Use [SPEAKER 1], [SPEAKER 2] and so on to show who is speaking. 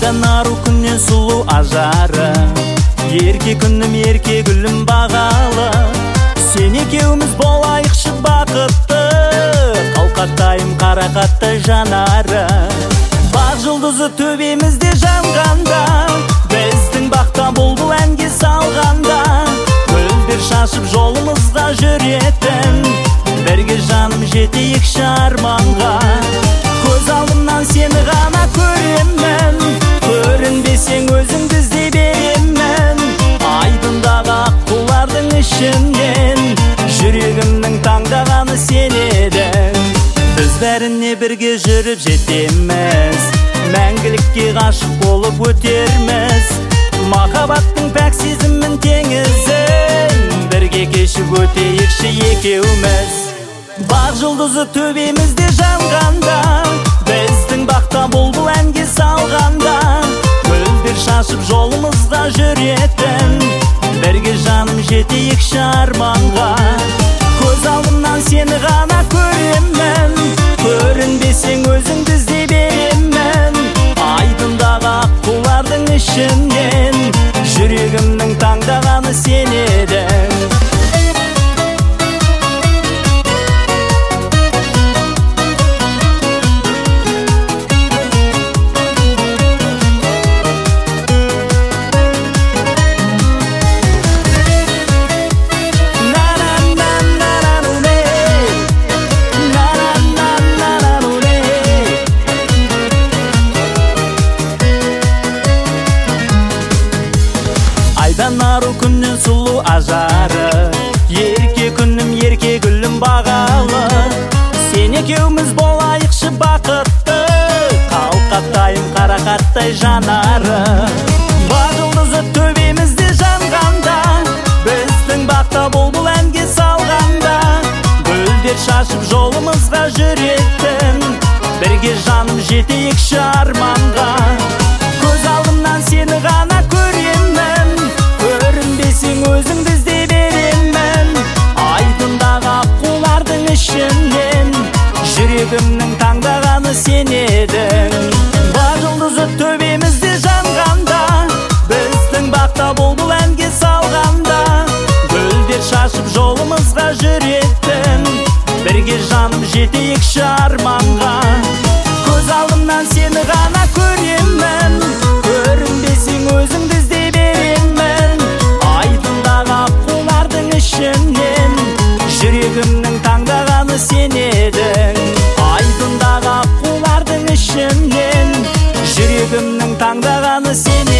[SPEAKER 1] айдан ару күннен сұлу ажары, ерке күнім ерке гүлім бағалы. Сен екеуміз болайықшы бақытты, қалқаттайым қарақаттай жанары. Бақ жұлдызы төбемізде жанғанда, біздің бақта бұлбұл әнге салғанда, гүлдер шашып жолымызға жүретін, бірге жаным жетейікші арманға. Көз алдымнан сені ғана көремін, көрінбесең өзіңді іздей беремін. Айдындағы аққулардың ішінен жүрегімнің таңдағаны сен едің. Біз бәріне бірге жүріп жетеміз, мәңгілікке ғашық болып өтерміз. Махаббаттың пәк сезімін теңізін бірге кешіп өтейікші екеуміз. Бақ жұлдызы төбемізде жанғанда, біздің бақта бұлбұл әнге салғанда, гүлдер шашып жолымызға жүретін, бірге жаным жетейікші арманға. Көз алдымнан сені ғана көремін, көрінбесең өзіңді іздей беремін. Айдындағы аққулардың ішінен жүрегімнің таңдағаны сен едің. Айдан ару күннен сұлу ажары, ерке күнім ерке гүлім бағалы. Сен екеуміз болайықшы бақытты, қалқаттайым қарақаттай жанары. Бақ жұлдызы төбемізде жанғанда, біздің бақта бұлбұл әнге салғанда, гүлдер шашып жолымызға жүретін, бірге жаным жетейікші арманға. Көз алдымнан сені ғана көремін, көрінбесең өзіңді іздей беремін. Айдындағы аққулардың ішінен жүрегімнің таңдағаны сен едің. Бақ жұлдызы төбемізде жанғанда, біздің бақта бұлбұл әнге салғанда, гүлдер шашып жолымызға жүретін, бірге жаным жетейікші арманға. Көз алдымнан сені ғана көремін, көрінбесең өзіңді іздей беремін. Айдындағы аққулардың ішінен жүрегімнің таңдағаны сен едің. Айдындағы аққулардың ішінен жүрегімнің таңдағаны сен